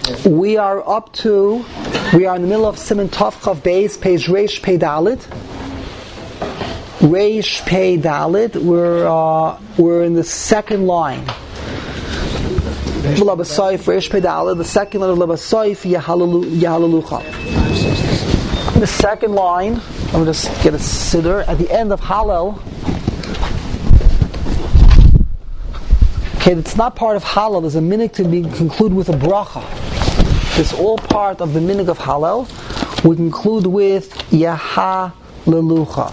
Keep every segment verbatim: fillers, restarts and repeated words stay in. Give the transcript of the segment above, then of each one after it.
We are up to, we are in the middle of Siman Tov Chav Beis, page Reish Pei Dalet. Reish Pei Dalet. We're uh, we're in the second line. Labasoif Reish Pei Dalet. The second line of Labasoif Yahalalucha. The second line. I'm going to get a siddur at the end of Hallel. Okay, it's not part of Hallel. There's a minhag to be conclude with a bracha. It's all part of the minhag of Hallel. We conclude with Yahalalucha.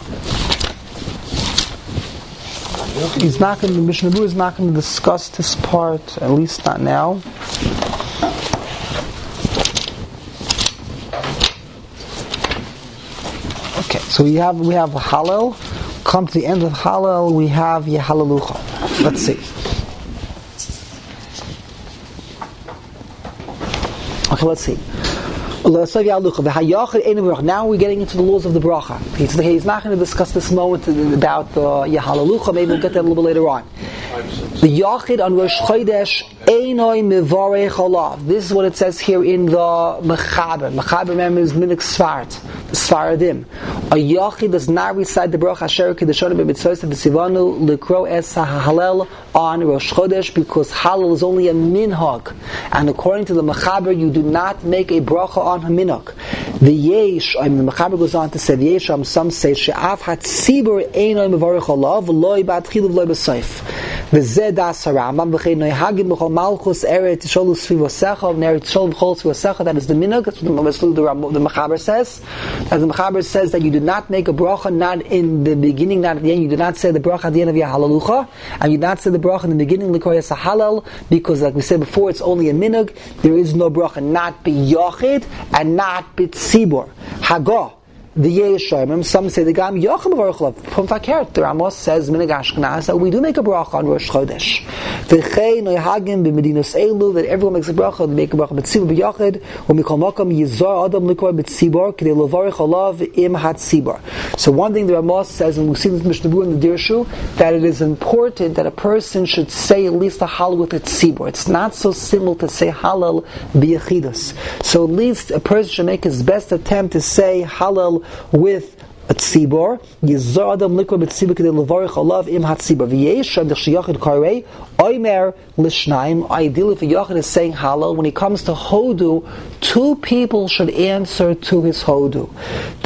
He's not going to, the Mishnah Berurah is not going to discuss this part, at least not now. Okay, so we have we have Hallel. Come to the end of Hallel, we have Yahalalucha. Let's see. Okay, let's see. Now we're getting into the laws of the bracha. He's, he's not going to discuss this moment about uh, Yahalalucha. Maybe we'll get that a little bit later on. The Yachid on Rosh Chodesh Einoi Mevarech Olav. This is what it says here in the Mechaber. Mechaber, remember, is Minik Svart, the Svaradim. A Yachid does not recite the bracha Asher Kedeshonu B'Mitzvos V'Sivanu L'Kro Es HaHalel on Rosh Chodesh because Halal is only a minhag, and according to the Mechaber, you do not make a bracha on a minhag. The Yesh, I mean, the Mechaber goes on to say the Yesh. Some say She'af Hatzibur Einoi Mevarech Olav V'Loi B'Atchilu V'Loi B'Soif. V'Zeh Das HaRambam V'Chei Noihagim B'Chol Malchus Eret Sholu Svivosecha V'Neret Sholu B'Chol Svivosecha. That is the minhag. That's what the, the Mechaber says. As the Mechaber says that you do not make a bracha, not in the beginning, not at the end. You do not say the bracha at the end of Yahalalucha, and you do not say the bracha in the beginning, L'Kro Es HaHalel, because like we said before, it's only a minhag. There is no bracha, not b'Yachid and not b'Tzibur. Hagah. The Yeshayim, some say the Gam Yachim Baruch from Fakert. The Ramos says Minhag Ashkenaz that we do make a bracha on Rosh Chodesh. V'chei noihagim b'medinos elu that everyone makes a bracha. They make a bracha b'tzibur b'yachid. U'mikol makam yizar adam l'kor b'tzibur k'dei lovarich olav im hatzibur. So one thing the Ramos says, and we've seen this Mishnah Berurah in the Dirshu, that it is important that a person should say at least a halal with a tzibur. It's not so simple to say halal b'yachidus. So at least a person should make his best attempt to say halal with a tzibor. Yizar adam likra b'tzibor k'dei levarich olav im hatzibor. V'yesha d'shiyachid karei oimer l'shnaim. Ideally, if a yachid is saying halal, when he comes to hodu, two people should answer to his hodu. The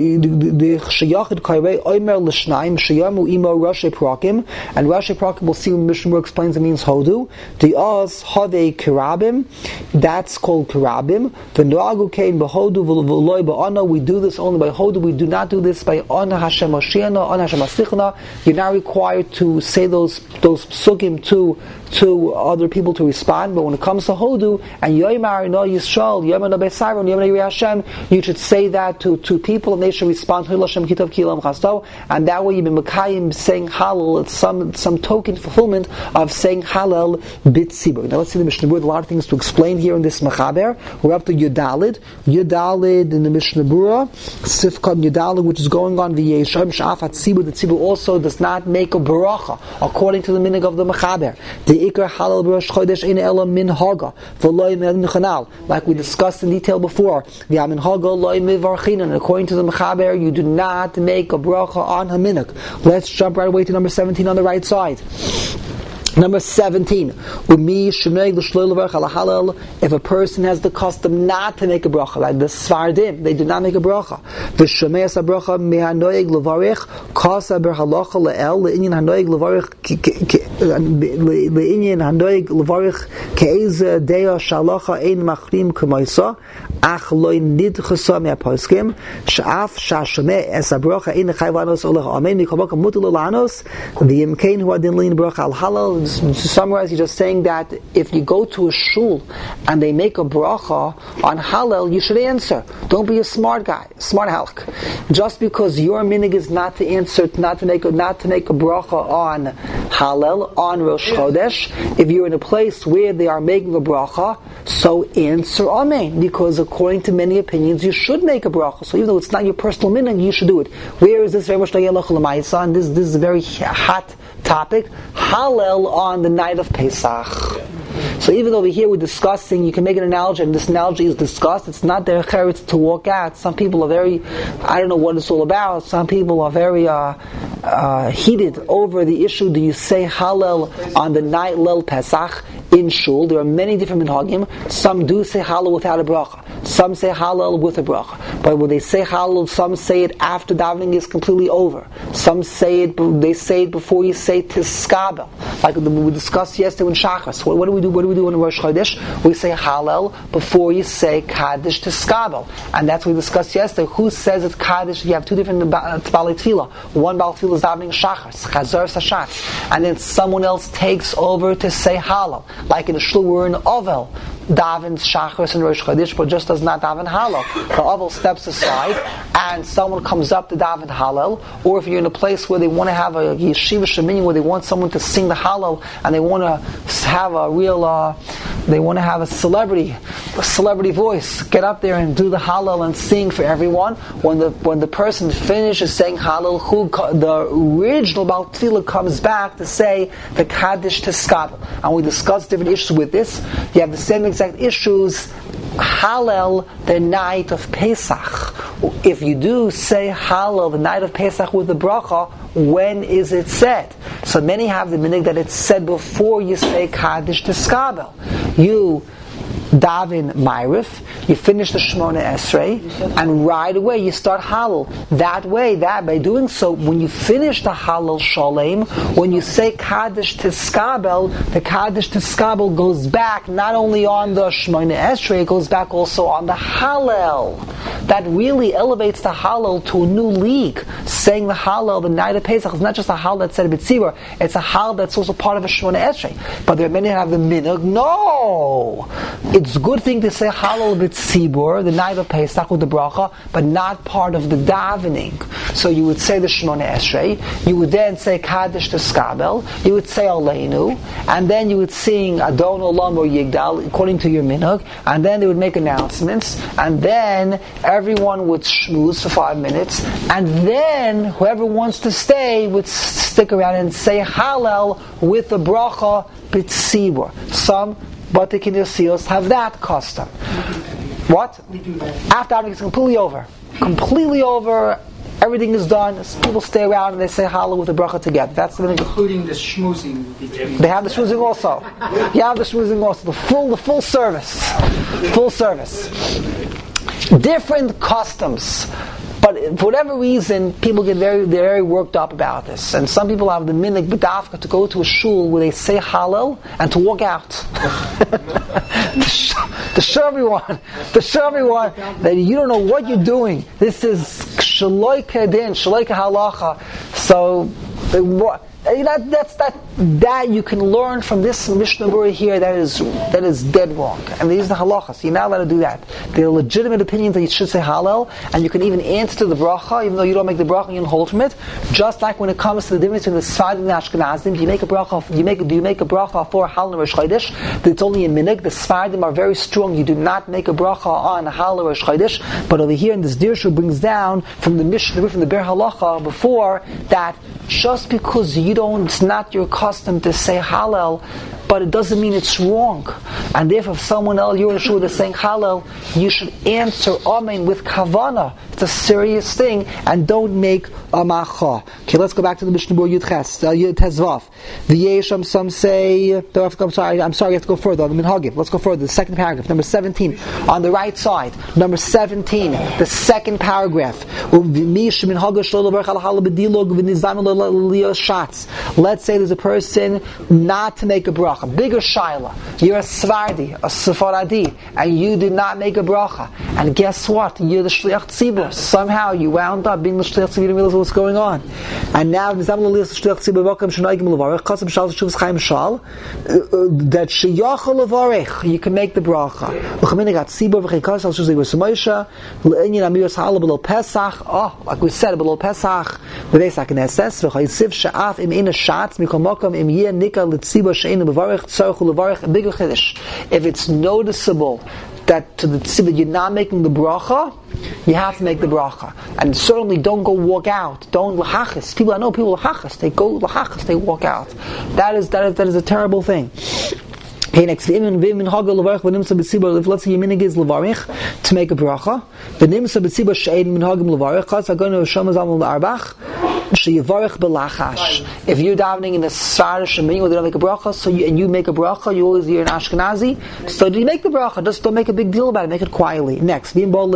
shiyachid karei oimer l'shnaim shayamu imo rashi prakim, and rashi prakim will see when Mishnah Berurah explains it means hodu. The oz have kirabim, that's called kirabim. V'noagu kein b'hodu v'loi ba'ana. We do this only by hodu. We do not do this by Ana Hashem Moshiach, Ana Hashem Asichna. You're not required to say those those psukim to to other people to respond, but when it comes to Hodu and Yoymar no Yisrael, Yoymar no Beisaron, Yoymar no Hashem, you should say that to, to people and they should respond Hil Hashem Kitav Kilam Chasto, and that way you've been Mekayim saying Halal. It's some some token fulfillment of saying Halal B'tzibur. Now let's see the Mishnah Berurah. A lot of things to explain here in this Mechaber. We're up to Yudalid, Yudalid in the Mishnah Berurah, Sifkon Yudalid, which is going on the Yeshayim Sha'af Hatzibur. The Tzibur also does not make a bracha according to the minhag of the Mechaber. The Ikar Halal Rosh Chodesh Ein Ela Min Haga V'Loi Me'Chanal, like we discussed in detail before. The Amin Haga Loi Mivarchinan. According to the Mechaber, you do not make a bracha on Haminuk. Let's jump right away to number seventeen on the right side. Number seventeen. If a person has the custom not to make a bracha, like the Svardim, they do not make a bracha. To summarize, he's just saying that if you go to a shul and they make a bracha on halal, you should answer. Don't be a smart guy, smart halak. Just because your minhag is not to answer, not to make a, not to make a bracha on halal on Rosh Chodesh, if you're in a place where they are making a bracha, so answer amen. Because according to many opinions, you should make a bracha. So even though it's not your personal minhag, you should do it. Where is this very much and this this is a very hot topic? Hallel on the night of Pesach. So even over here we're discussing, you can make an analogy, and this analogy is discussed. It's not their cheretz to walk out. Some people are very, I don't know what it's all about. Some people are very uh, uh, heated over the issue. Do you say Hallel on the night Lel Pesach in shul? There are many different minhagim. Some do say Hallel without a bracha. Some say Hallel with a bracha. But when they say Hallel, some say it after davening is completely over. Some say it, they say it before you say Tiskabel. Like we discussed yesterday in Shachas. What, what do we do? What do we do in Rosh Chodesh? We say Hallel before you say Kaddish Tiskabel. And that's what we discussed yesterday. Who says it's Kaddish? You have two different Balei Tefillah. One Balei Tefillah is davening Shachas, Chazar Sashatz. And then someone else takes over to say Hallel. Like in the shul, we're in Ovel. Davens Shachris and Rosh Chodesh, but just does not daven Hallel. The Ovel steps aside, and someone comes up to daven Hallel. Or if you're in a place where they want to have a yeshiva shemini, where they want someone to sing the Hallel, and they want to have a real, uh, they want to have a celebrity, a celebrity voice, get up there and do the Hallel and sing for everyone. When the when the person finishes saying Hallel, who the original Baal Tefillah comes back to say the Kaddish Tiskabel. And we discussed different issues with this. You have the same exact issues. Hallel the night of Pesach. If you do say Hallel the night of Pesach with the bracha, when is it said? So many have the minhag that it's said before you say Kaddish Tiskabel. You daven Ma'ariv, you finish the Shemona Esrei, and right away you start Hallel. That way, that by doing so, when you finish the Hallel Sholem, when you say Kaddish Tiskabel, the Kaddish Tiskabel goes back not only on the Shemona Esrei, it goes back also on the Hallel. That really elevates the Hallel to a new league. Saying the Hallel the night of Pesach is not just a Hallel that's said at B'tzibur, it's a Hallel that's also part of a Shemona Esrei. But there are many that have the minhag. No! It's a good thing to say Hallel B'tzibur, the night of Pesach with the bracha, but not part of the davening. So you would say the Shemona Esrei, you would then say Kaddish Tiskabel, you would say Aleinu, and then you would sing Adon Olam or Yigdal according to your minhag, and then they would make announcements, and then everyone would schmooze for five minutes, and then whoever wants to stay would stick around and say Hallel with the bracha B'tzibur. Some Bate Kinesios have that custom. What? We do that. After davening it's completely over. Completely over. Everything is done. People stay around and they say Hallel with the bracha together. That's the including the schmoozing between. They have the schmoozing also. You have the schmoozing also. The full, the full service. Full service. Different customs. But for whatever reason, people get very, they're very worked up about this. And some people have the minhag b'dafka to go to a shul where they say Hallel and to walk out. to, show, to show everyone, to show everyone that you don't know what you're doing. This is shaloika din, shaloika halacha. So, the, that, that's that. That you can learn from this Mishnah Berurah here. That is that is dead wrong. And these are the halachas. You're not allowed to do that. There are legitimate opinions that you should say Hallel, and you can even answer to the bracha, even though you don't make the bracha, you don't hold from it. Just like when it comes to the difference between the Sfardim and the Ashkenazim, do you make a bracha? You make do you make a bracha for Hallel and Rosh Chodesh? That it's only a minhag. The Sfardim are very strong. You do not make a bracha on Hallel or Rosh Chodesh. But over here in this Dirshu brings down from the Mishnah, from the Ber Halacha before that. Just because you don't, it's not your custom to say Hallel, but it doesn't mean it's wrong. And therefore, if someone else, you're in a shul that's saying Hallel, you should answer Amen with Kavana. It's a serious thing, and don't make a macha. Okay, let's go back to the Mishnah Berurah Yud Ches, uh, Yud Tezvav. The Yesham, some say, I'm sorry, I'm sorry, you have to go further on the Minhagim. Let's go further. The second paragraph, number seventeen, on the right side. Number seventeen, the second paragraph. Let's say there's a person not to make a bracha. Bigger shaila. You're a Svardi, a Sephardi, and you did not make a bracha. And guess what? You're the Shliach Tzibur. Somehow you wound up being the Shliach Tzibur. You didn't realize what's going on. And now that Sheyachal Levarech, you can make the bracha. Oh, like we said, below Pesach, the Pesach Knesses, v'chayisiv she'af im ina shatz mikol mokom im yeh nika l'tziba she'enu bevarech tzarchu levarech a bigger chiddush. If it's noticeable that to the tzibah you're not making the bracha, you have to make the bracha. And certainly don't go walk out. Don't lachachis. People, I know people lachachis. They go lachachis. They walk out. That is that is that is a terrible thing. Okay, next, if let's say your minig is levarich to make a bracha, the nimsa b'tzibur she'ein minhagim levarich, chas hagoynu Hashem azam l'arbach, she'yivarich b'lachash. If you're davening in the Sar Shemini where they don't make a bracha, so you, and you make a bracha, you always hear an Ashkenazi, so do you make the bracha? Just don't make a big deal about it, make it quietly. Next,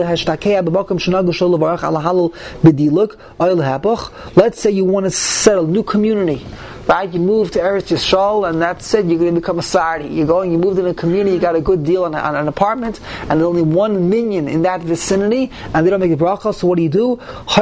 let's say you want to settle a new community. Right, you move to Eretz Yisrael, and that's it. You're going to become a Sardi. You're going. You moved in a community. You got a good deal on, on an apartment, and there's only one minion in that vicinity, and they don't make the bracha. So what do you do?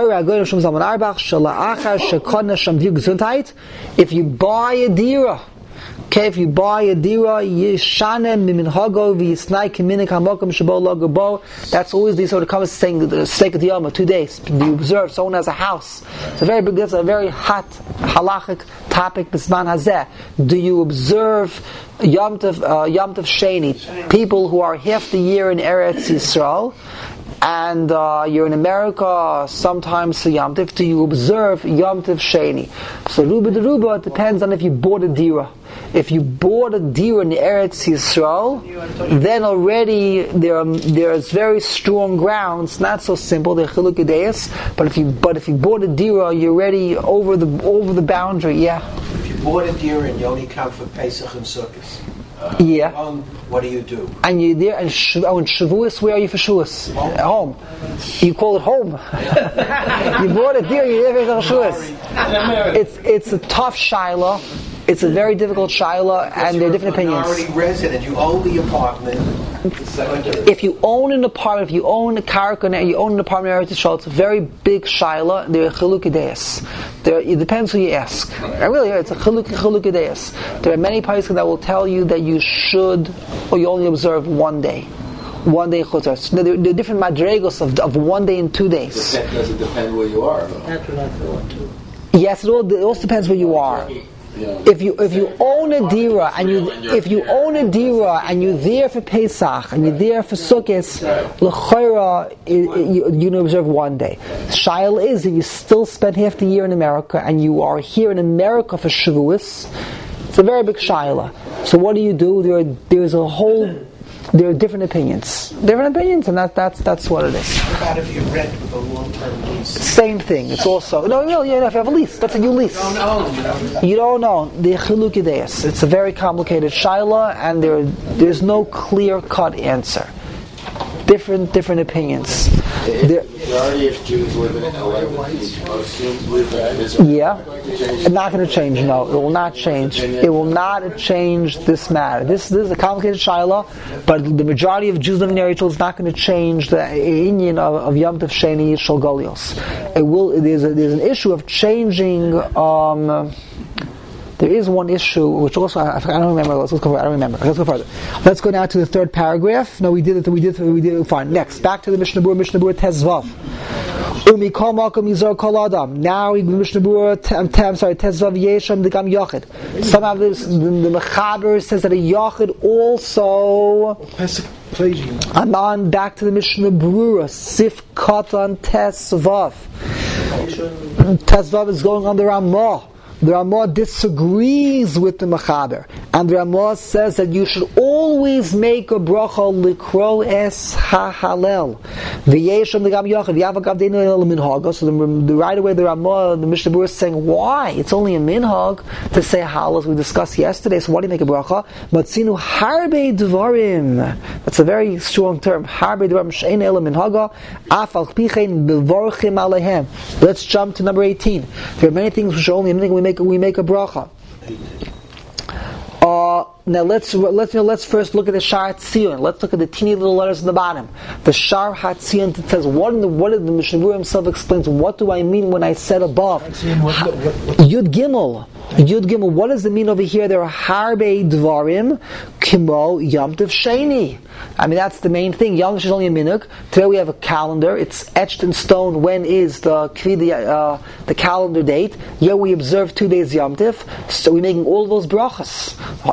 If you buy a dira. Okay, if you buy a dira, yishane miminhago v'yisnai kiminik hamokum shabo lagabo. That's always the sort of comments saying the stake of the Yom, two days. Do you observe? Someone has a house. It's a very big. That's a very hot halachic topic. Bisman hazeh. Do you observe Yom Tov, uh, Yom Tov Sheni? People who are half the year in Eretz Yisrael, and uh, you're in America sometimes for Yom Tov. Do you observe Yom Tov Sheni? So Ruba de Ruba, it depends on if you bought a dira. If you bought a dira in Eretz Yisrael, then already there are, there's very strong grounds. Not so simple. They're chilukei deis. But if you but if you bought a dira, you're already over the over the boundary. Yeah. If you bought a dira and you only come for Pesach and Sukkot, uh, yeah. Um, what do you do? And you're there, and sh- oh, in Shavuos, where are you for Shavuos? Home. At home. You call it home. You bought a deer, you're there for Shavuos. It's it's a tough shiloh. It's a very difficult shiloh, and there are different opinions. You're already resident. You own the apartment. If you own an apartment, if you own a karka, you own an apartment in Eretz Yisrael, it's a very big shiloh. There are chilukei deis. There, it depends who you ask. And really, it's a chilukei deis. There are many poskim that will tell you that you should, or you only observe one day. One day chutzos. There, there are different madregos of, of one day and two days. Does it depend where you are? That's what I thought too. Yes, it, all, it also depends where you are. If you if you own a dira and you if you own a dira and you're there for Pesach and you're there for Sukkot, l'chayra you, you observe one day. Shail is if you still spend half the year in America and you are here in America for Shavuos, it's a very big shaila. So what do you do? There there's a whole there are different opinions, different opinions, and that that's that's what it is. What about if you rent with a long-term lease? Same thing. It's also no, no, yeah. If you have a lease, that's a new lease. You don't own. You don't. You don't own the chilukei deis. It's a very complicated shaila, and there there's no clear-cut answer. Different different opinions. There, majority of Jews live in L A, most Jews live in Israel. yeah, it's not going to change. No, it will not change. It will not change this matter. This, this is a complicated shaila, but the majority of Jews living in Eretz Yisrael is not going to change the inyan of, of Yom Tov Sheni Shel Golios. It will. There's a, there's an issue of changing. Um, There is one issue which also I, I don't remember. Let's, let's go. I don't remember. Let's go further. Let's go now to the third paragraph. No, we did it. We did it. We did it. Fine. Next, back to the Mishnah Berurah. Mishnah Berurah Tezvav. Umi kol makom yizar kol adam. Now we Mishnah Berurah. I'm sorry. Tezvav yesham degam yachid. Somehow this, the, the Mechaber says that a yachid also. I'm on back to the Mishnah Berurah. Sif katan Tezvav. Tezvav is going on the Ramah. The Ramah disagrees with the Mechaber, and the Ramah says that you should always make a bracha likro es ha-halel. V'yeshem legam yachid v'yavak avdeinu el minhag. So the, the, right away the Ramah, the Mishnah Berurah is saying, why? It's only a minhag to say halal, as we discussed yesterday. So why do you make a bracha? Matzinu harbe dvarim. That's a very strong term. Harbe dvarim she'ein el minhaga af al pichein bevorchim alehem. Let's jump to number eighteen. There are many things which are only a minhag we make. We make a bracha. Uh, now let's let's you know, let's first look at the Shar Hatzion. Let's look at the teeny little letters in the bottom. The Shar Hatzion says what in the what did the Mishnah Berurah himself explains. What do I mean when I said above? Yud Gimel. Yud Gimel. What does it mean over here? There are harbe dvarim kimo Yom Tov Sheni. I mean that's the main thing. Yom Tov is only a minhag. Today we have a calendar. It's etched in stone. When is the uh, the calendar date? Here we observe two days Yom Tov. So we're making all those brachas. Everything is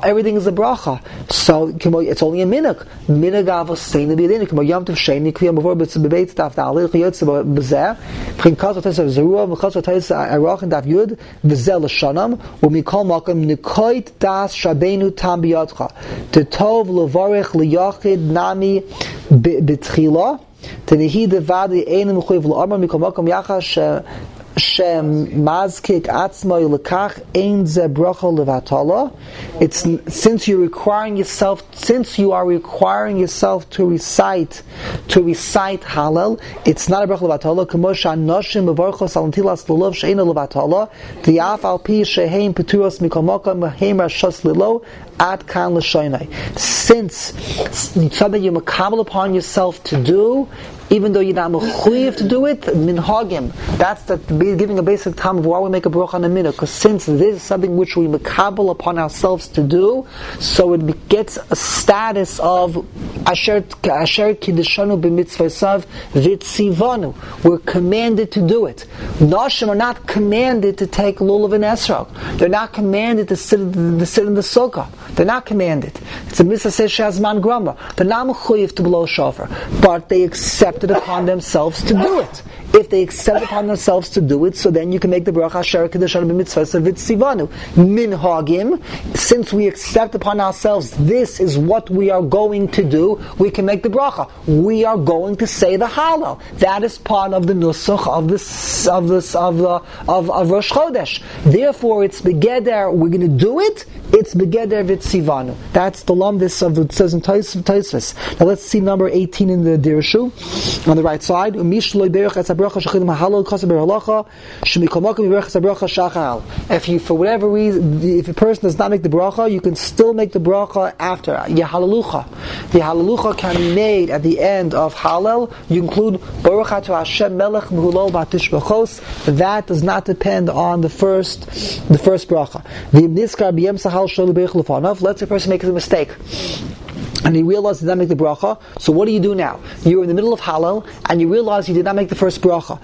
a bracha. So it's only a minhag. Minhag avos sein b'yadin. K'mo yom tov sheni kviyam b'vor b'tzibeit taf da'alil chayotze b'zeh. V'chin kaz v'tayis zerua v'chaz v'tayis arach and daf yud v'zel l'shanam u'mikol makom nikoit das shabenu tam b'yadcha t'tov l'varech l'yachid nami b'tchila t'nehi devadi einem chuyev l'amar mikol makom yacha Shem mazkik atzmai lekach ein ze bracha levatala. It's since you're requiring yourself, since you are requiring yourself to recite, to recite Hallel. It's not a bracha levatala. K'moshe anoshim bevarchos al ntilas lulav she'ena levatala. V'yaf al pi sheheim peturos mikol makom heim rashos lilo ad kan l'shoinai. Since something you makabel upon yourself to do, even though you're not mechuyev to do it, minhagim. That's the giving a basic time of why we make a bracha on a minhag. Because since this is something which we makabel upon ourselves to do, so it gets a status of asher asher kiddeshanu b'mitzvasav v'tzivanu. We're commanded to do it. Nashim are not commanded to take lulav and esrog. They're not commanded to sit to sit in the sukkah. They're not commanded. It's a mitzvah says shazman grama. They're not mechuyev to blow shofar, but they accept it upon themselves to do it. If they accept upon themselves to do it, so then you can make the bracha asher kedeshanu b'mitzvah v'tzivanu. Minhagim, since we accept upon ourselves this is what we are going to do, we can make the bracha. We are going to say the Hallel. That is part of the nusach of this of this of the of, of Rosh Chodesh. Therefore, it's begeder. We're going to do it. It's begeder v'tzivanu. That's the lumdis of it says in Tosfos. Now let's see number eighteen in the Dirshu on the right side. If you, for whatever reason, if a person does not make the bracha, you can still make the bracha after Yehalalucha. The Halalucha can be made at the end of Hallel. You include Baruch Atah Hashem Melech Mehulol Batish B'chos. That does not depend on the first, the first bracha. Let's say a person makes a mistake and he realized he did not make the bracha. So what do you do now? You're in the middle of Hallel and you realize you did not make the first bracha.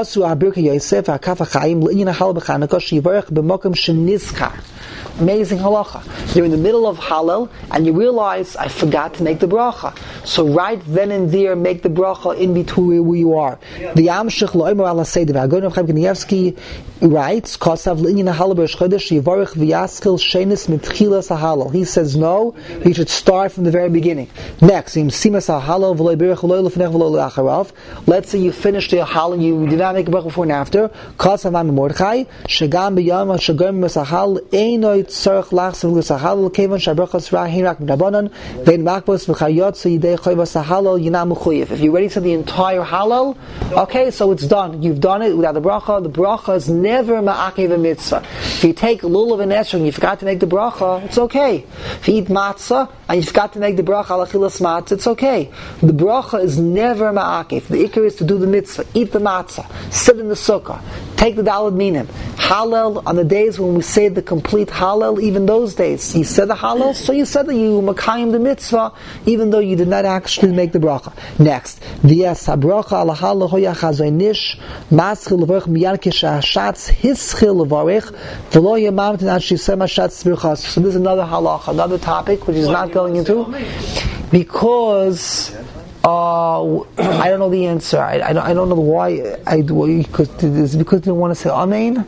Amazing halacha. You're in the middle of Hallel and you realize I forgot to make the bracha. So right then and there, make the bracha in between where you are. The Amshich Lo'imer Ala Seder. Agon of Chaim Kanievsky writes, "Kosav l'inyan Hallel b'Rosh Chodesh yivarich v'yaskil shenis mitchilas Hallel." He says no. He should start from the very beginning. Next, im simas Hallel v'loy berich v'loy lefnech v'loy le'acharav. Let's say you finished the Hallel, you did not make a bracha before and after. Kosav Am Mordechai shegam b'yam shegam b'sahal einoi tzarich lachs v'lusahal kevan shabrachas rahin rak m'dabanan vein makbos v'chayot so yidei choyvas Hallel yinam mechuyev. If you're ready for the entire Hallel, okay, so it's done. You've done it without the bracha. The bracha is never Never ma'akev a mitzvah. If you take lulav and esrog and you forgot to make the bracha, it's okay. If you eat matzah and you forgot to make the bracha al achilas matzah, it's okay. The bracha is never ma'akev. The ikar is to do the mitzvah, eat the matzah, sit in the sukkah, take the daled minim. Hallel, on the days when we say the complete Hallel, even those days, you said the Hallel, so you said that you makayim the mitzvah, even though you did not actually make the bracha. Next, v'yas ha-bracha ala Hallel hoya chazoynish maschil levorch miyan k'sha'ashatz hischil levorech v'lo yemamtin ad shisem hashatz birchas. So this is another halacha, another topic which is not going into, because Uh, I don't know the answer. I, I, don't, I don't know why. I because it's because they want to say Amen.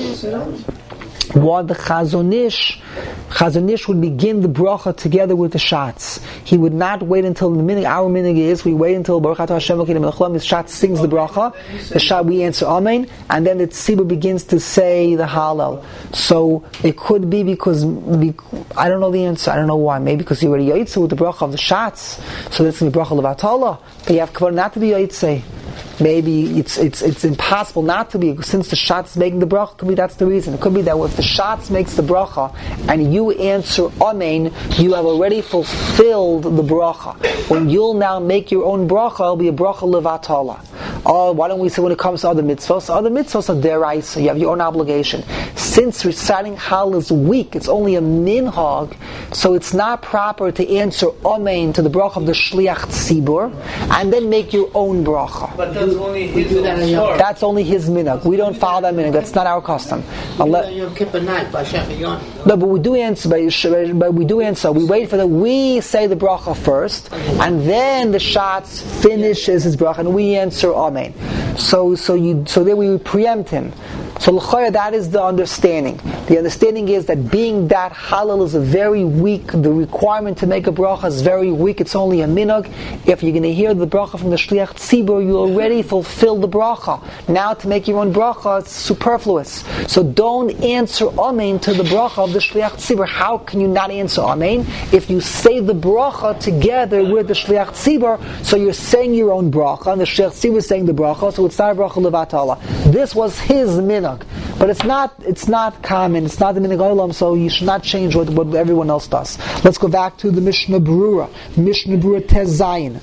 What the Chazonish, Chazonish would begin the bracha together with the shots. He would not wait until the minute, our minute is, we wait until Baruch Atah Hashem Elokeinu melech haolam, the shot sings the bracha, the shot we answer Amen, and then the tzibur begins to say the Hallel. So it could be because, I don't know the answer, I don't know why, maybe because he already yaitze with the bracha of the shots, so that's the bracha levatala, but you have kavod not to be yaitze. Maybe it's it's it's impossible not to be, since the shots making the bracha. Could be that's the reason. It could be that if the shots makes the bracha and you answer Amen, you have already fulfilled the bracha. When you'll now make your own bracha, it'll be a bracha levatala. Oh, why don't we say when it comes to other mitzvahs? Other mitzvahs are deraisa. You have your own obligation. Since reciting Hallel is weak, it's only a minhag, so it's not proper to answer Amen to the bracha of the Shliach Tzibur and then make your own bracha. But that's only his minhag. That's only his minhag. We don't follow that minhag. That's not our custom. Let, no, but we do answer. But we do answer. We wait for the. We say the bracha first, and then the Shatz finishes his bracha, and we answer Amen. So, so you, so then we preempt him. So l'chayah, that is the understanding. The understanding is that being that Hallel is a very weak, the requirement to make a bracha is very weak, it's only a minhag. If you're going to hear the bracha from the Shliach Tzibur, you already fulfill the bracha. Now to make your own bracha, it's superfluous. So don't answer Amen to the bracha of the Shliach Tzibur. How can you not answer Amen? If you say the bracha together with the Shliach Tzibur, so you're saying your own bracha, and the Shliach Tzibur is saying the bracha, so it's not a bracha levatala. This was his minhag. But it's not it's not common, it's not the minhag olam, so you should not change what, what everyone else does. Let's go back to the Mishnah Berurah. Mishnah Berurah Tez Zayin.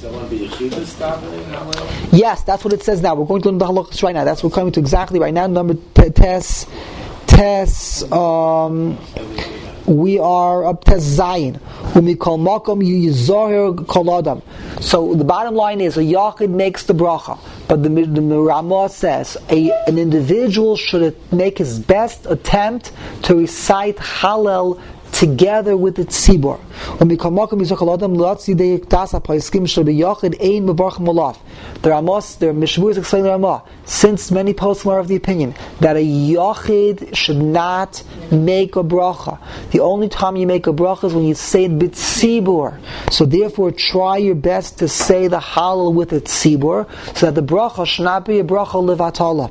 Yes, that's what it says now. We're going to learn the halachas right now. That's what we're coming to exactly right now. Number Tez Tez um we are up to Zayin. When we call Makom, you Yizohir Kol Adam. So the bottom line is a Yachid makes the bracha, but the, the, the Ramah says a, an individual should make his best attempt to recite Hallel together with the tzibur. When we call Makom Yizokal Adam, the Ramos, the Mishmur is explaining the Ramah. Since many poskim are of the opinion that a Yachid should not make a bracha. The only time you make a bracha is when you say it b'tzibur. So therefore, try your best to say the Hallel with a tzibur, so that the bracha should not be a bracha levatala.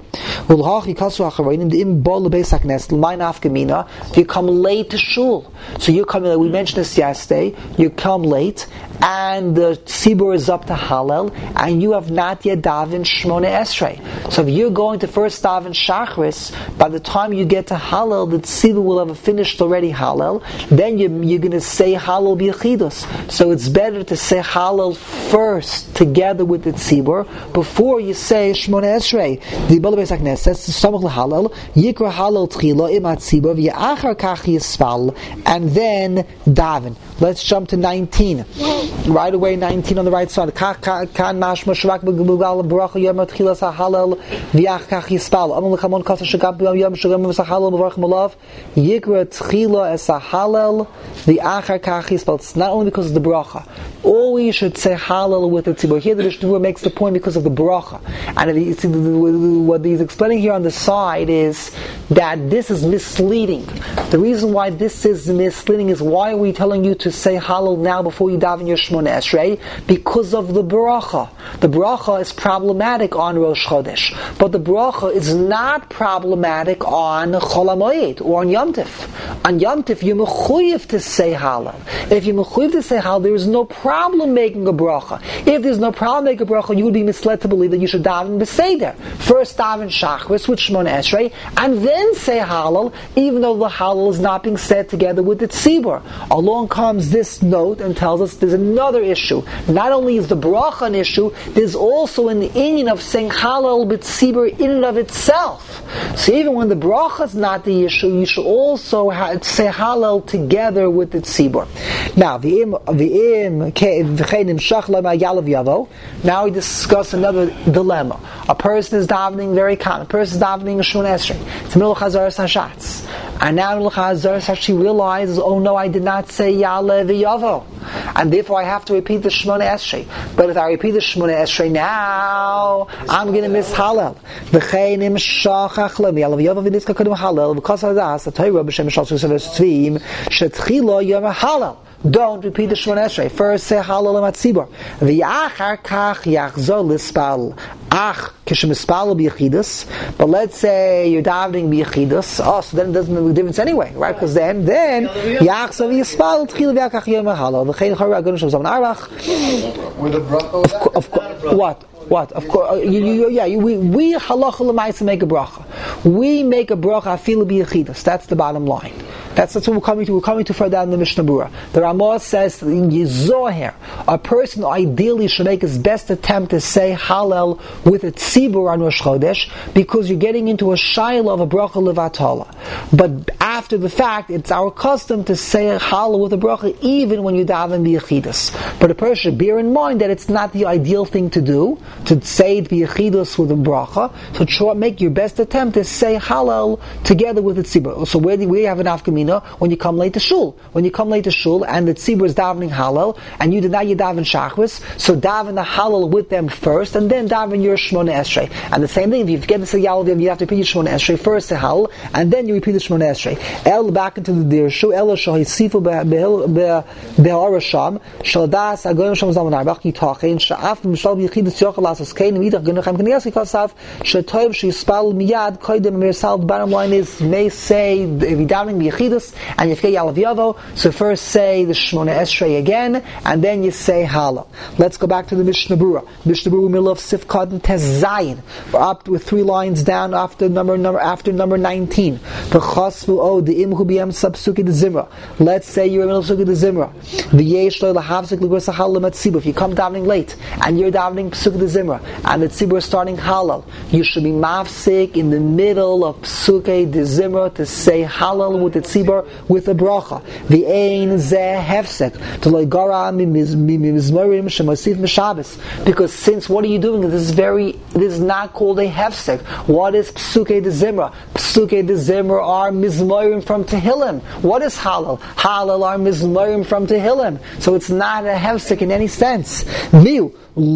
If you come late to shul, so you come, we mentioned this yesterday, you come late, and the tzibur is up to Hallel, and you have not yet davened Shmona Esrei. So if you're going to first daven Shachris, by the time you get to Hallel, the tzibur will have finished already Hallel, then you, you're going to say Hallel b'yechidus. So it's better to say Hallel first, together with the tzibur, before you say Shmona Esrei. The Bala Beis HaKnesses says, Samach l'Hallel, Yikra Hallel Tchila im HaTzibur, v'yachar kach yispal, and then daven. Let's jump to nineteen. Right away, nineteen on the right side. Kan mashma shvak b'gulgal b'racha yom tchilas ha'halel v'yach kach yispal. Amol l'chamon kasa shagab yom shagam v'sahalel b'varach malav yikra tchila es ha'halel v'achar kach yispal. It's not only because of the bracha. Always should say Hallel with the tzibur. Here the Mishnah makes the point because of the bracha. And if you see what he's explaining here on the side is that this is misleading. The reason why this is misleading is why are we telling you to say Hallel now before you daven your Shmona Esrei? Because of the bracha. The bracha is problematic on Rosh Chodesh, but the bracha is not problematic on Chol HaMoed or on Yom Tif. On Yom Tif, you're mechuyev to say Hallel. If you're mechuyev to say Hallel, there is no problem making a bracha. If there's no problem making a bracha, you would be misled to believe that you should daven Beseder. First daven Shachris with Shmona Esrei, and then say Hallel, even though the Hallel is not being said together with the tzibur. Along comes this note and tells us there's another issue. Not only is the bracha an issue, there's also an inyan of saying Hallel b'tzibur in and of itself. So even when the bracha is not the issue, you should also ha- say Hallel together with the tzibur. Now, v'im v'im v'chenim shach lema yalav yavo. Now we discuss another dilemma. A person is davening, very common. A person is davening a Shmona Esrei. It's the middle of Chazaras Hashatz. And now in Chazaras she realizes, oh no, I did not say Ya'aleh v'yavo, and therefore I have to repeat the Shmona Esrei. But if I repeat the Shmona Esrei now, I'm going to miss Hallel. V'cheinim shachach lem Ya'aleh v'yavo v'nitzka kodem Hallel v'kos hadas ha'Torah b'shem shal shusavos tzvim shetchilo yom Hallel. Don't repeat the Shmona Esrei. First say Hallel l'matzibur. V'yachar kach yachzor l'spal. Ach, kishemispal b'yechidus. But let's say you're davening b'yechidus. Oh, so then it doesn't make a difference anyway, right? Because then, then yachzor v'yispal t'chil v'yachach yom Hallel. V'chein chayra agon shem zaman arach. With a bracha. Of course. What? What? Of course. Uh, you, you, yeah. You, we we halacha l'maisa make a bracha. We make a bracha afilu b'yechidus. That's the bottom line. That's, that's what we're coming to. We're coming to further down in the Mishnah Berurah. The Ramah says in Yezoher, a person ideally should make his best attempt to say Hallel with a tzibur on Rosh Chodesh, because you're getting into a shayla of a bracha levatala. But after the fact, it's our custom to say Hallel with a bracha even when you daven b'yechidus. But a person should bear in mind that it's not the ideal thing to do, to say it b'yechidus with a bracha. So try, make your best attempt to say Hallel together with the tzibur. So where do we have an afkamina? When you come late to shul. When you come late to shul and the tzibur is davening Hallel, and you did not you daven Shachris, so daven the Hallel with them first, and then daven your Shmona Esrei. And the same thing, if you forget to say Yaladim, you have to repeat your Shmona Esrei first, say Hallel, and then you repeat the Shmona Esrei. El back into the Dirshu, El Shahisifu Be'arasham, Shaldas Agoyim Sham Zaman Arbach Yitachin, Sha'af Mishal B'Yechidus Yochel Asos Kain, Midach Genochem K'niyas Yikasav, Shetoiv Shispal Miyad Koidem Mirsal. The bottom line is, may say, if you're davening B'Yechidus, and you forget Yalav Yavo, so first say the Shmona Esrei again, and then you say Hallel. Let's go back to the Mishnah Berurah. Mishnah Berurah, middle of Sifkad and Tez Zayin. We're up with three lines down after number number after number nineteen. The Chasvu O the Imhu B'Yem Subsuki the Zimra. Let's say you're in the middle of Suki the Zimra. The Yesh Lo Lahavzik L'Gursa Hallel Matzibur. If you come davening late and you're davening Psuki the Zimra and the Tzibur is starting Hallel, you should be mafsik in the middle of Psuki the Zimra to say Hallel with the Tzibur with the bracha. The Ein Zeh Hefsek to Loigara Mimizmorim Shemosif Mishabes. Because since what are you doing? This is very. This is not called a hefsek. What is Psuke de Zimra? Psuke de Zimra are mizmorim from Tehillim. What is Hallel? Hallel are mizmorim from Tehillim. So it's not a hefsek in any sense. View.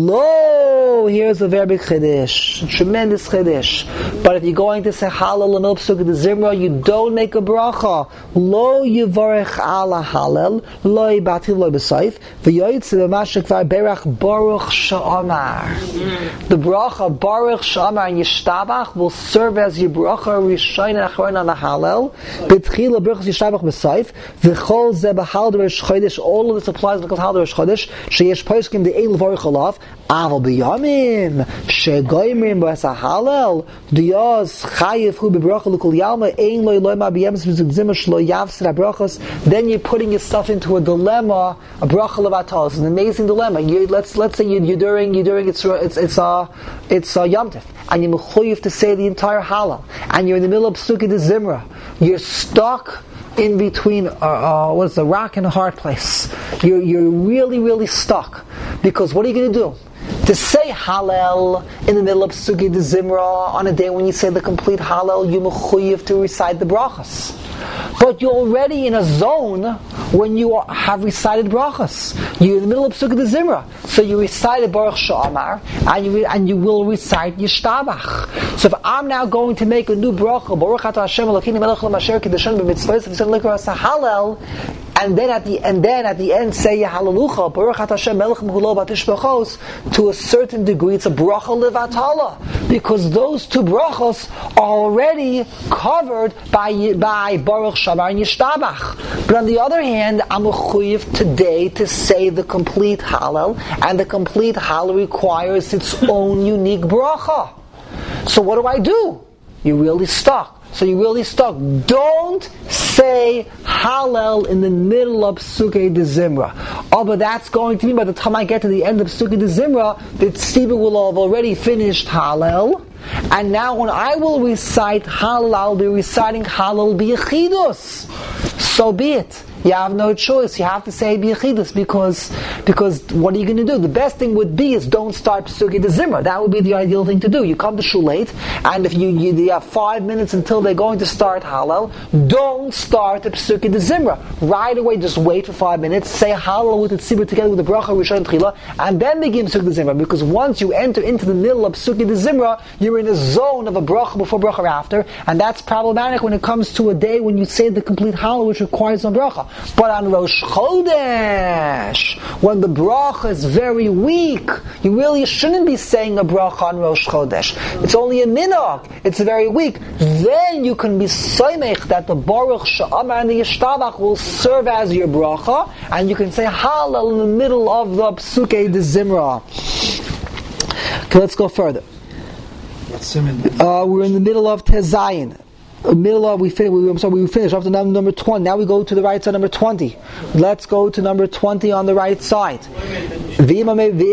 Lo, here's a very big chiddush, tremendous chiddush. But if you're going to say Hallel and Psuke de Zimra, you don't make a bracha. Lo yivarech ala Hallel, lo yibatil lo b'sayif, v'yoyitz b'mashakvar berach baruch sha'amar. The bracha baruch sha'amar and yishtabach will serve as your bracha rishayin and achron on the Hallel. B'tchila baruch yishtabach b'sayif, v'chol ze b'hal d'rosh chodesh. All of this applies because hal d'rosh chodesh. Sheyesh poskim the ein l'varich alav. Aval b'yamim shegoyimrim b'asa Hallel diyaz chayiv hu b'bracha l'kol yalma ein lo yloima b'yemes v'zugzimah shlo yavsir ha'brachas. Then you're putting yourself into a dilemma, a bracha levatal. It's an amazing dilemma. You, let's let's say you, you're during you're during it's it's it's a it's a Yom Tov, and you're mechuyev to say the entire Hallel, and you're in the middle of Psuki de Zimra. You're stuck in between uh, uh, what's the rock and a hard place. You're you're really really stuck, because what are you going to do? To say Hallel in the middle of Sugi de Zimra on a day when you say the complete Hallel, you mechuyev to recite the brachas. But you're already in a zone when you are, have recited brachas. You're in the middle of Sukkot Zimra, so you recited Baruch Sha'amar, and you and you will recite Yishtabach. So if I'm now going to make a new bracha, Baruch Atah Hashem Elokeinu Melech Olam Asher Kiddushanu B'Mitzvos V'Sem Likra Asa Hallel, and then at the and then at the end say Hallelujah, Baruch Atah Hashem Melech Mekulo Batish B'Chos. To a certain degree, it's a bracha levatala, because those two brachos are already covered by by Baruch Sha'amar and Yishtabach. But on the other hand, I'm mechuyev today to say the complete Hallel, and the complete Hallel requires its own unique bracha. So what do I do? You're really stuck. So you're really stuck. Don't say Hallel in the middle of Sukkot de Zimra. Oh, but that's going to mean by the time I get to the end of Sukkot de Zimra, the tzibur will have already finished Hallel. And now when I will recite Hallel, I'll be reciting Hallel b'yechidus. So be it. You have no choice. You have to say b'yechidus, because because what are you going to do? The best thing would be is don't start Psuki de Zimra. That would be the ideal thing to do. You come to shul late, and if you, you, you have five minutes until they're going to start Hallel, don't start the Psuki de Zimra. Right away, just wait for five minutes, say Hallel with the tzibur together with the bracha Rishon Tchila, and then begin Psuki de Zimra. Because once you enter into the middle of Psuki de Zimra, you're in a zone of a bracha before bracha after, and that's problematic when it comes to a day when you say the complete Hallel, which requires no bracha. But on Rosh Chodesh, when the bracha is very weak, you really shouldn't be saying a bracha on Rosh Chodesh. It's only a minhag. It's very weak. Then you can be soymech that the Baruch Sha'amar and the Yishtabach will serve as your bracha, and you can say Hallel in the middle of the Psuke de Zimra. Okay, let's go further. Uh, we're in the middle of Tezayin. middle of we finish. I'm sorry, we finished up to number, number twenty. Now we go to the right side, number twenty. Let's go to number twenty on the right side. Let's say you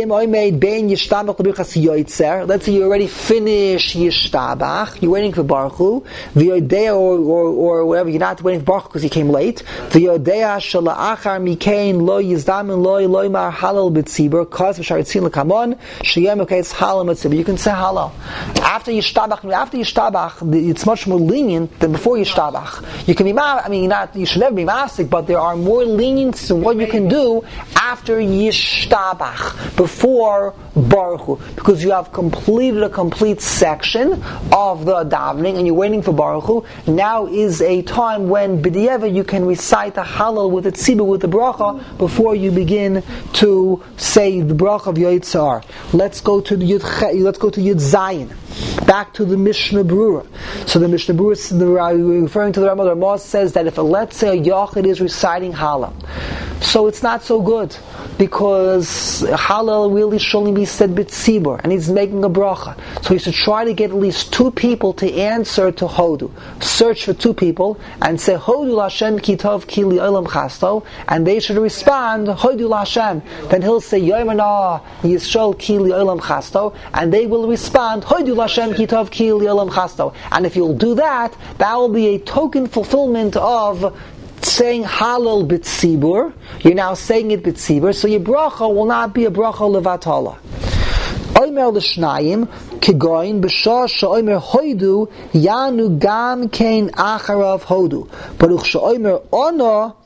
already finished Yishtabach. You're waiting for Baruch Hu. Or, or, or whatever. You're not waiting for Baruch Hu because he came late. V'yodea shala'achar mikein lo yizdamin lo loymar halal b'tzibur kaz v'sharitzin l'kamon sheyem oketz halal b'tzibur. You can say halal after Yishtabach. After Yishtabach, it's much more lenient than before Yishtabach. You can be, I mean, not you should never be mastic, but there are more leniencies in what you can do after Yishtabach, before Baruch Hu, because you have completed a complete section of the davening and you're waiting for Baruch Hu. Now is a time when b'di'evet you can recite the Hallel with the tzibur, with the bracha, before you begin to say the bracha of Yotzar. Let's go to the Yud. Let's go to Yud Zayin. Back to the Mishnah Berurah. So the Mishnah Berurah, the, referring to the Ramah, the Ramah says that if, a, let's say, a Yachid is reciting Hallel, so it's not so good, because Hallel really should only be said b'tzibur, and he's making a bracha. So he should try to get at least two people to answer to Hodu. Search for two people and say Hodu Lashem Kitov Kili Olam Chasto, and they should respond Hodu Lashem. Then he'll say Yoimana Yisrael Kili Olam Chasto, and they will respond Hodu Lashem Kitov Kili Olam Chasto. And if you'll do that, that will be a token fulfillment of saying Hallel b'tzibur. You're now saying it b'tzibur, so your bracha will not be a bracha levatala. Omer l'shnayim kegoin b'shah she'omer hoidu yanu gam kein acharav hodu. Baruch she'omer ono.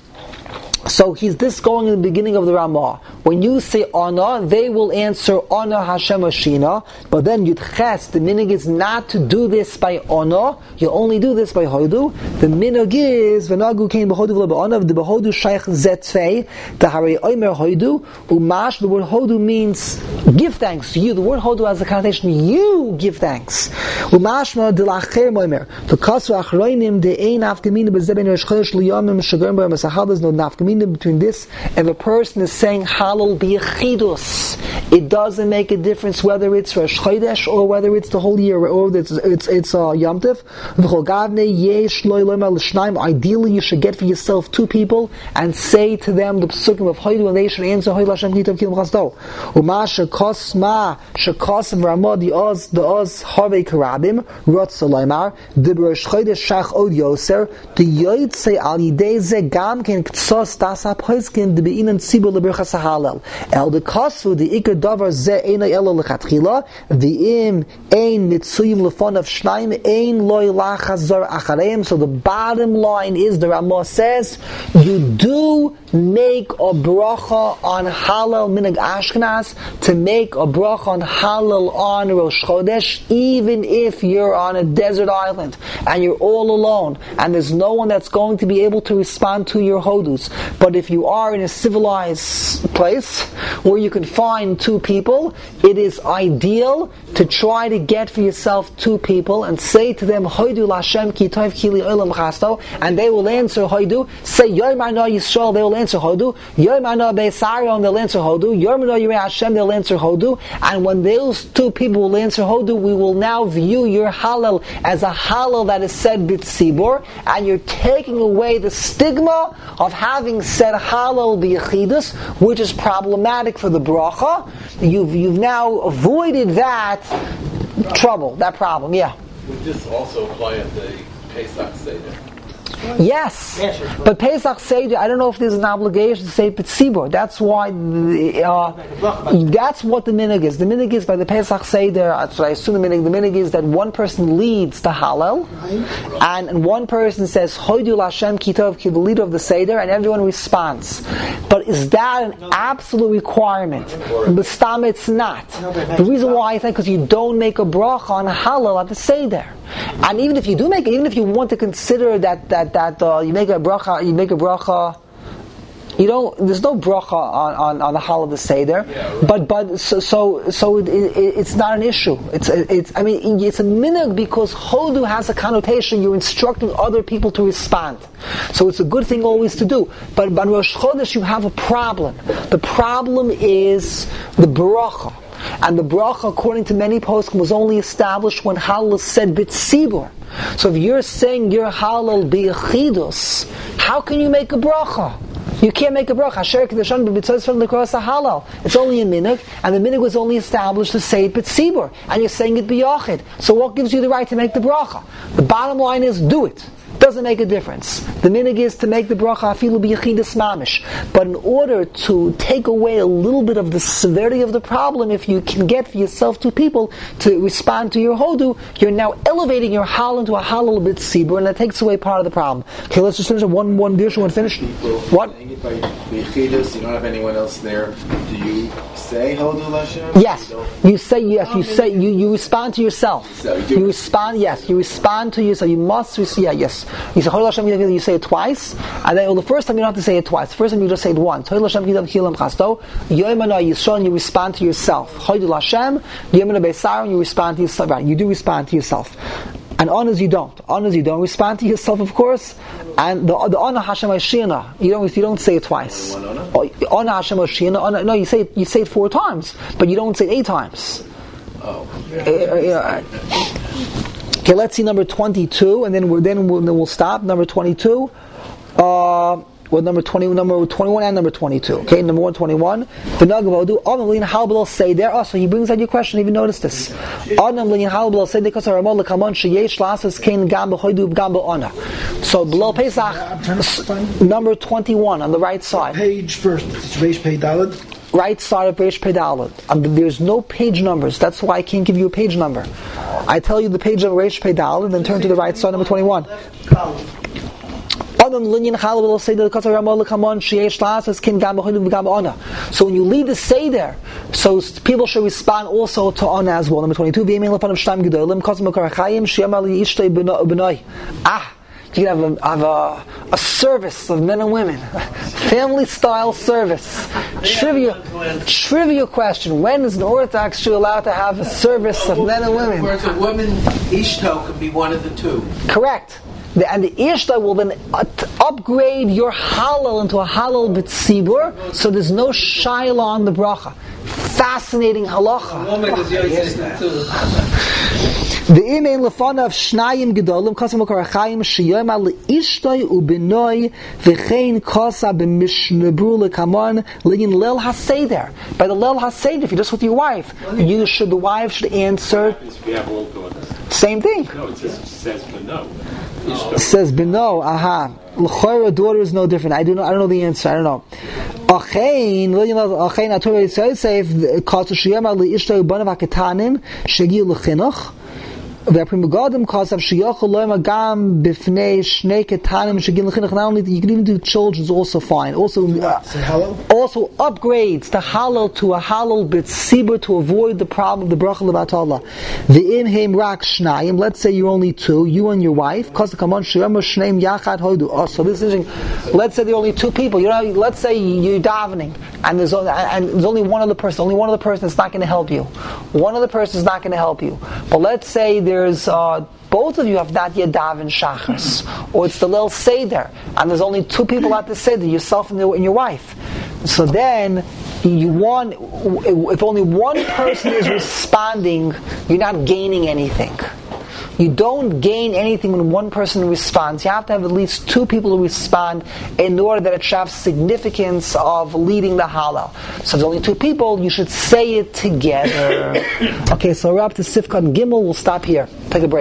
So he's this going in the beginning of the Ramah. When you say Ana, they will answer Ana Hashem Ashina. But then Yud Ches, the minig is not to do this by Ana. You only do this by Hodu. The minig is V'nagu kein b'Hodu v'lo b'Ana. The b'Hodu shaykh zetzvei. The Harei Omer Hodu. Umash, the word Hodu means give thanks to you. The word Hodu has a connotation, you give thanks. Umashma de l'Acher Moimer. The Kasu Achroinim de ein afgemine b'Zeben Rosh Chodesh l'Yomim Shagrim b'Yom Asachal. There's no nafgemine between this, if a person is saying Hallel b'Yechidus, it doesn't make a difference whether it's Rosh Chodesh or whether it's the whole year or it's it's it's uh, Yom Tov. Ideally, you should get for yourself two people and say to them the psukim of Hodu, and they should answer Hodu Hashem Kitav Kilam Chasdo. Uma shekos ma shekos Ramah the oz the oz Harvei Karabim Rotz Solaimar the Rosh Chodesh Shach Od Yoser the Yotzei Al Yidei Ze Gam Ken Ktsos Das HaPoiskin the Be'inan Tzibur LeBirchas HaHalel El the Kosu the Iker Davar Ze Eina Elo Lechatchila the Im Ein Mitzuyim Lefon of Shnaim Ein Loi Lachazor Achareim. So the bottom line is, the Ramah says, you do make a bracha on Hallel Minhag Ashkenaz to make a bracha on Hallel on Rosh Chodesh, even if you're on a desert island and you're all alone and there's no one that's going to be able to respond to your Hodus. But if you are in a civilized place where you can find two people, it is ideal to try to get for yourself two people and say to them Hodu Lashem Ki Tov Kili Olam Chasto, and they will answer Hodu. Say Yoimana Yisrael, they will answer Hodu. Yoimana Beisarion, they'll answer Hodu. Yoimana Yirei Hashem, they'll answer Hodu. And when those two people will answer Hodu, we will now view your Hallel as a Hallel that is said b'tzibur, and you're taking away the stigma of having said Hallel b'yechidus, which is problematic for the bracha. You've you've now avoided that trouble, that problem. Yeah. Would this also apply at the Pesach Seder? Yes, but Pesach Seder, I don't know if there's an obligation to say B'tzibur. That's why, uh, that's what the minig is. The minig is by the Pesach Seder, so I assume the minig, the minig is that one person leads the Hallel, and, and one person says, Hodu Lashem Kitov, the leader of the Seder, and everyone responds. But is that an absolute requirement? B'stam it's not. The reason why I think, because you don't make a bracha on Hallel at the Seder. And even if you do make it, even if you want to consider that that that uh, you make a bracha, you make a bracha, you don't. There's no bracha on, on, on the Hallel of the Seder, but but so so, so it, it, it's not an issue. It's it's I mean it's a minhag because Hodu has a connotation. You're instructing other people to respond, so it's a good thing always to do. But on Rosh Chodesh you have a problem. The problem is the bracha. And the bracha, according to many poskim, was only established when halal is said b'tzibur. So if you're saying you're halal b'yechidus, how can you make a bracha? You can't make a bracha. Asher kedushan b'mitzvos from the cross halal. It's only a minhag, and the minhag was only established to say it b'tzibur, and you're saying it b'yachid. So what gives you the right to make the bracha? The bottom line is, do it. Doesn't make a difference. The minhag is to make the bracha afilu b'yechidus mamish. But in order to take away a little bit of the severity of the problem, if you can get for yourself two people to respond to your hodu, you're now elevating your halal into a halal b'tzibur, and that takes away part of the problem. Okay, let's just finish it. One, one dish, one finish. What? By b'yechidus, you don't have anyone else there. Do you say hodu l'Hashem? Yes, you say yes. You say you, you respond to yourself. So you, you respond. Yes, you respond to yourself. You must. Yeah, yes. You say hodu l'Hashem. You say it twice, and then well, the first time you don't have to say it twice. The first time you just say it once. Hodu l'Hashem kilam kilam chasto. Yoimana Yisron. You respond to yourself. Hodu l'Hashem. Yoimana Beisaron. You respond to yourself. Right. You do respond to yourself. And honors you don't. Honors you don't respond to yourself, of course. And the the honor Hashem Ashina, you don't you don't say it twice. Honor Hashem Ashina. No, you say it, you say it four times, but you don't say it eight times. Oh. Uh, uh, okay, let's see number twenty-two, and then we're then we'll, then we'll stop. Number twenty-two. Uh, Well, number twenty, number twenty-one, and number twenty-two. Okay, number one twenty-one. The Nagavodu. Adam halbel say there. Also, he brings out your question. Even notice this. Adam halbel say because our Ramon Kamon sheyesh lasas kain gam b'choidu gam b'ona. So below Pesach, number twenty-one on the right side. Page first. It's Reish Pei Daled. Right side of Reish Pei Daled. Um, there's no page numbers. That's why I can't give you a page number. I tell you the page of Reish Pei Daled, then turn to the right side, number twenty-one. So when you lead the Seder, so people should respond also to Ona as well. Number twenty-two. Ah, you can have a, have a, a service of men and women, family style service. Trivia, trivia question: when is an Orthodox Jew allowed to have a service of men and women? Whereas a woman, Ishto, can be one of the two. Correct. The, and the Ishta will then uh, t- upgrade your halal into a halal b'tzibur, so there's no shayla on the bracha. Fascinating halacha. The imein lefanav shnayim gedolim kasam ukarachayim sheyom al ishtay ubenoy v'chein kasa b'mishnebru lekamon leyin lel haseder. By the lel haseder, if you're just with your wife, you should the wife should answer. Same thing. No, it says, it says no. It says beno, aha. L'chora daughter is no different. I do not. I don't know the answer. I don't know. Achein, achein atur says if kasu shiyama li ishto banav haketanim shegi l'chinuch. Not only you can even do children is also fine. Also, uh, also upgrades the halal to a halal b'tzibur to avoid the problem of the bracha levatala. The imheim rak shnayim. Let's say you're only two, you and your wife. Oh, so this is interesting. Let's say there are only two people. You know, let's say you're davening and there's only, and there's only one other person. Only one other person that's not going to help you. One other person is not going to help you. But let's say there There's uh, both of you have not yet daven shachris, or it's the Lil Seder, and there's only two people at the Seder, yourself and, the, and your wife. So then, you want if only one person is responding, you're not gaining anything. You don't gain anything when one person responds. You have to have at least two people who respond in order that it should have significance of leading the halal. So if there's only two people, you should say it together. Okay, so we're up to Sifkat and Gimel. We'll stop here. Take a break.